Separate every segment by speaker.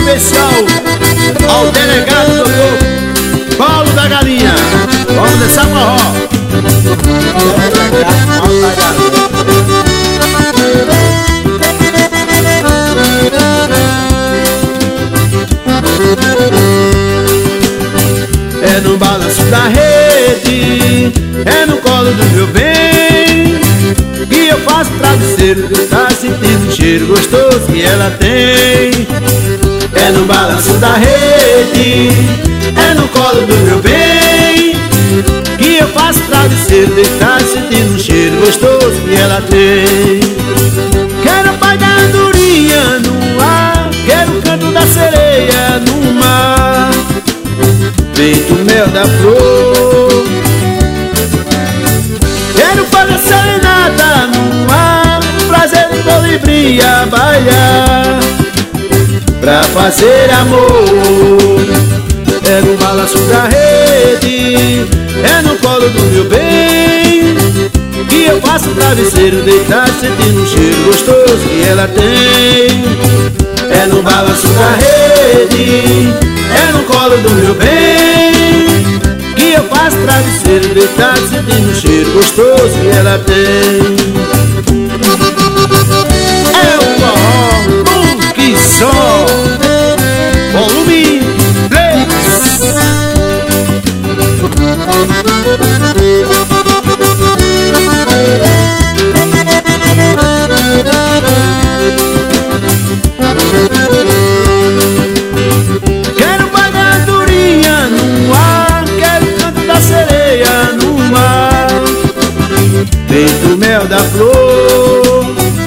Speaker 1: especial ao delegado doutor Paulo da Galinha. Vamos dançar forró. Delegado Paulo da Galinha. É no balanço da rede, é no colo do meu bem, que eu faço travesseiro, tá sentindo o cheiro gostoso que ela tem. É no balanço da rede, é no colo do meu bem, que eu faço travesseiro, tá sentindo o cheiro gostoso que ela tem. Quero pagar a andorinha no ar, quero o canto da sereia no mar, feito mel da flor. Quero fazer serenata no ar, prazer do colibri a bailar, pra fazer amor. É no balanço da rede, é no colo do meu bem, que eu faço travesseiro, deitar sentindo o cheiro gostoso que ela tem. É no balanço da rede, é no colo do meu bem, que eu faço travesseiro, deitar sentindo o cheiro gostoso que ela tem. É o forró que só volume 3. Quero pagar a andorinha no ar, quero o canto da sereia no mar, feito mel da flor.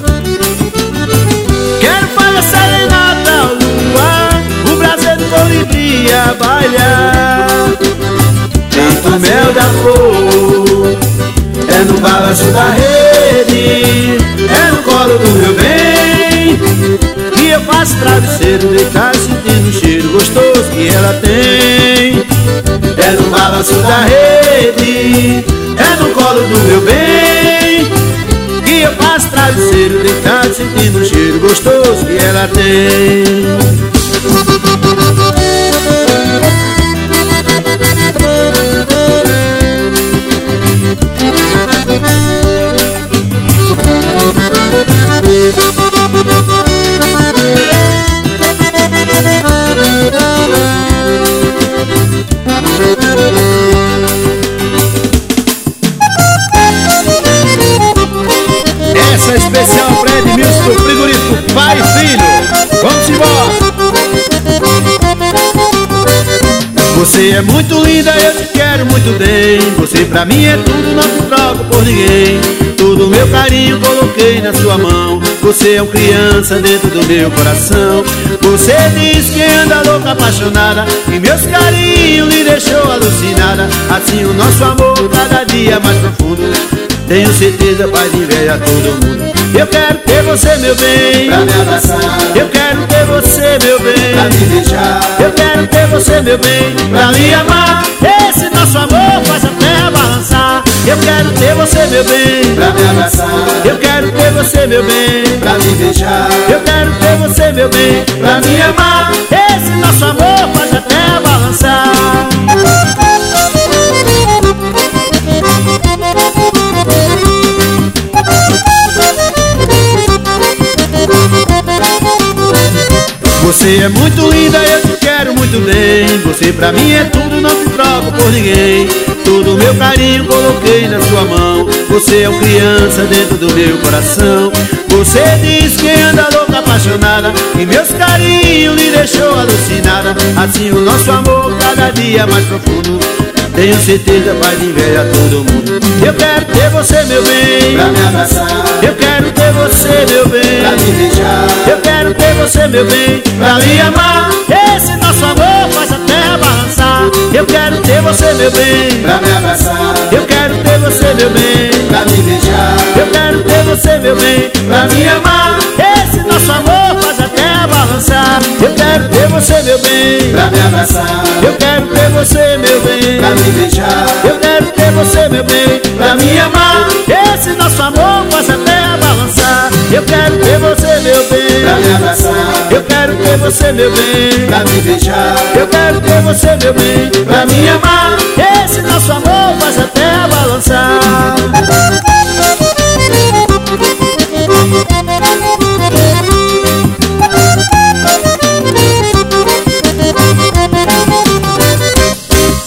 Speaker 1: Quero fazer serenata ao luar, o prazer do colibri a bailar, feito mel da flor. É no balanço da rede, é no colo do meu bem, que eu faço travesseiro, deitar sentindo o cheiro gostoso que ela tem. É no balanço da rede, é no colo do meu bem, que eu faço travesseiro, deitar sentindo o cheiro gostoso que ela tem. Essa é especial para Edmilson do frigorífico Pai e Filho. Vamos embora. Você é muito linda, eu te quero muito bem. Você pra mim é tudo, não te troco por ninguém. Todo meu carinho coloquei na sua mão. Você é uma criança dentro do meu coração. Você diz que anda louca, apaixonada, e meus carinhos lhe deixou alucinada. Assim o nosso amor cada dia mais profundo, tenho certeza faz inveja a todo mundo. Eu quero ter você, meu bem,
Speaker 2: pra me abraçar.
Speaker 1: eu quero ter você, meu bem,
Speaker 2: pra me beijar.
Speaker 1: eu quero ter você, meu bem, pra me amar. Esse nosso amor faz a terra balançar. Eu quero ter você, meu bem,
Speaker 2: pra me abraçar.
Speaker 1: eu quero ter você, meu bem,
Speaker 2: pra me beijar.
Speaker 1: eu quero ter você, meu bem, pra me amar. Esse nosso amor faz a terra balançar. Você é muito linda, eu te quero muito bem. Você pra mim é tudo, não te troco por ninguém. Todo meu carinho coloquei na sua mão. Você é uma criança dentro do meu coração. Você diz que anda louca, apaixonada, e meus carinhos lhe deixou alucinada. Assim o nosso amor cada dia mais profundo, tenho certeza faz inveja a todo mundo. Eu quero ter você, meu bem,
Speaker 2: pra me abraçar.
Speaker 1: eu quero ter você, meu bem,
Speaker 2: pra me beijar.
Speaker 1: eu quero ter você, meu bem, pra me amar. Esse nosso amor faz a terra balançar. Eu quero ter você, meu bem,
Speaker 2: pra me abraçar.
Speaker 1: eu quero ter você, meu bem,
Speaker 2: pra me beijar.
Speaker 1: eu quero ter você, meu bem, pra me amar. Esse nosso amor faz a terra balançar. Eu quero ter você, meu bem,
Speaker 2: pra me abraçar.
Speaker 1: eu quero ter você, meu bem,
Speaker 2: pra me beijar.
Speaker 1: eu quero ter você, meu bem, pra me amar. Esse nosso amor faz a terra balançar. Eu quero ter você, meu bem,
Speaker 2: pra me abraçar,
Speaker 1: Eu quero ter você, meu bem,
Speaker 2: pra me beijar,
Speaker 1: eu quero ter você, meu bem, pra